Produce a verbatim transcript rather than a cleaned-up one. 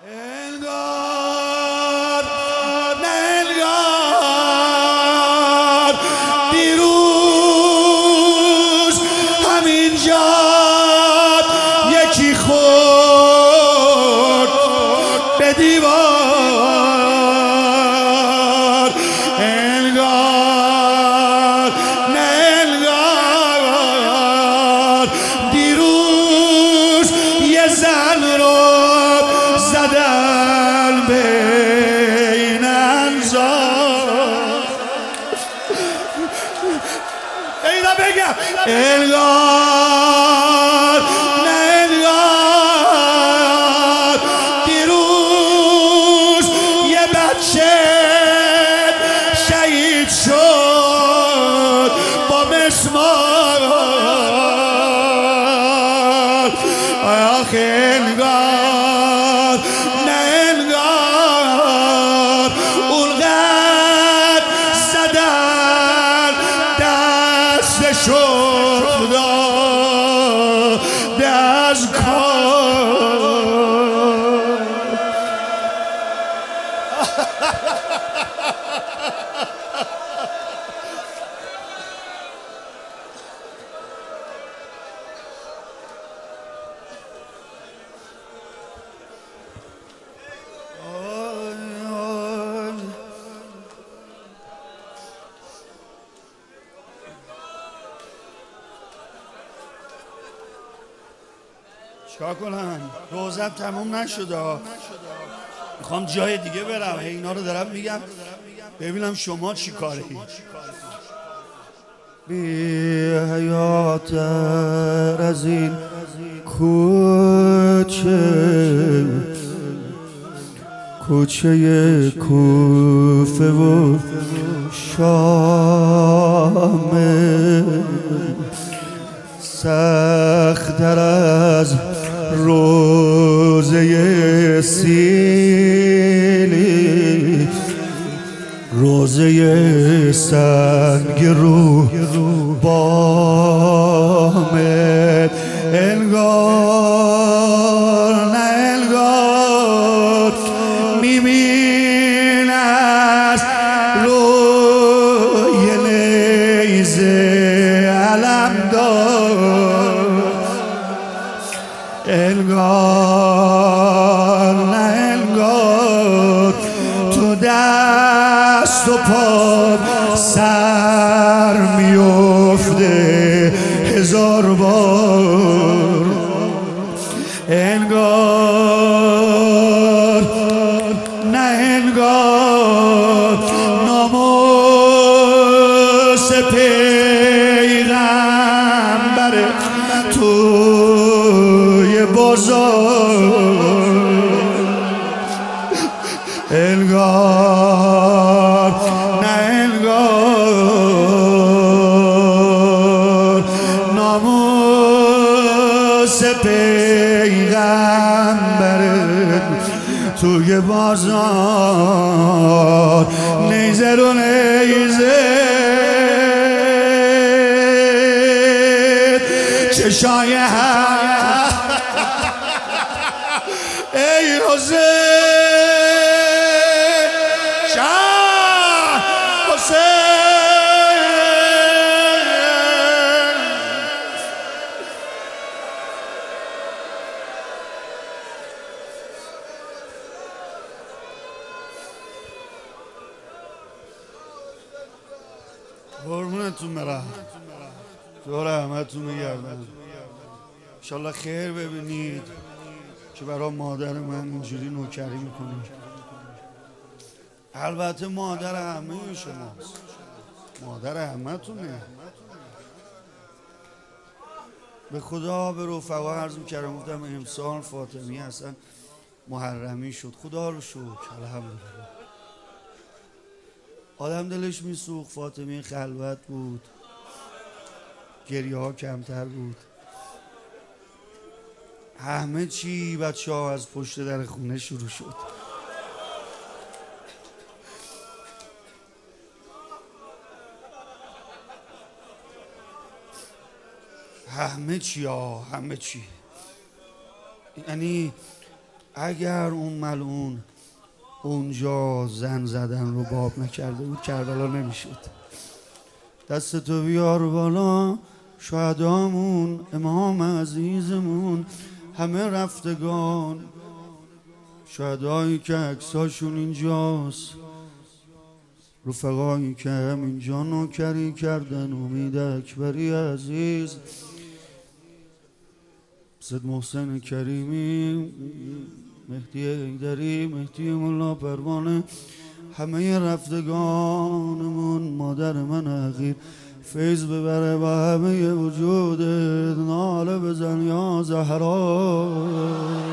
انگار نه انگار دیروز همینجا یکی خورد به دیوار. انگار نه انگار دیروز یه زن رو زدن بین انظار. اینا بگم انگار نه انگار دیروز یه بچه شهید شد با مسمار. آخه انگار نه انگار اونقدر زدن دستشو داده از کار. چیکار کنم؟ روزم تموم نشده، میخوام جای دیگه برم. اینا رو دارم میگم ببینم شما چی کاری. بی حیاتر از این کوچه، کوچه کوفه و شامه، سخت‌تر از روزه سیلی، روزه سنگ رو بامه. انگار نه انگار میبین از روی نیزه علمدار. انگار نه انگار تو دست و پا سر میفته هزار بار. انگار نه انگار ناموس پیغمبر توی بازار. انگار نه انگار ناموس پیغمبر توی بازار. نیزه رو نیزه چشای هم ای حسین شاه حسین. قربونتون برم، دور همتون میگردم. انشالله خیر ببینید که برای مادر من اینجوری نوکری میکنید. البته مادر همه شماست، مادر همه تونه. به خدا به رفقا عرض میکردم، گفتم امسال فاطمی اصلا محرمی شد. خدا رو شکر الحمدلله. آدم دلش میسوخت. فاطمی خلوت بود، گریه ها کمتر بود. همه چی بچه ها از پشت در خونه شروع شد. همه چی ها همه چی. یعنی اگر اون ملعون اونجا زن زدن رو باب نکرده بود کربلا نمیشد. دستتو بیار بالا، شهدامون، امام عزیزمون، همه رفتگان، شهدایی که عکساشون اینجاست، رفقایی که همینجا نوکری کردن، امید اکبری عزیز، سید محسن کریمی، مهدی ایدری، مهدی ملا پروانه، همه رفتگانمون، مادر من حقیر فیض ببره با همه وجودت، ناله بزن یا زهرا.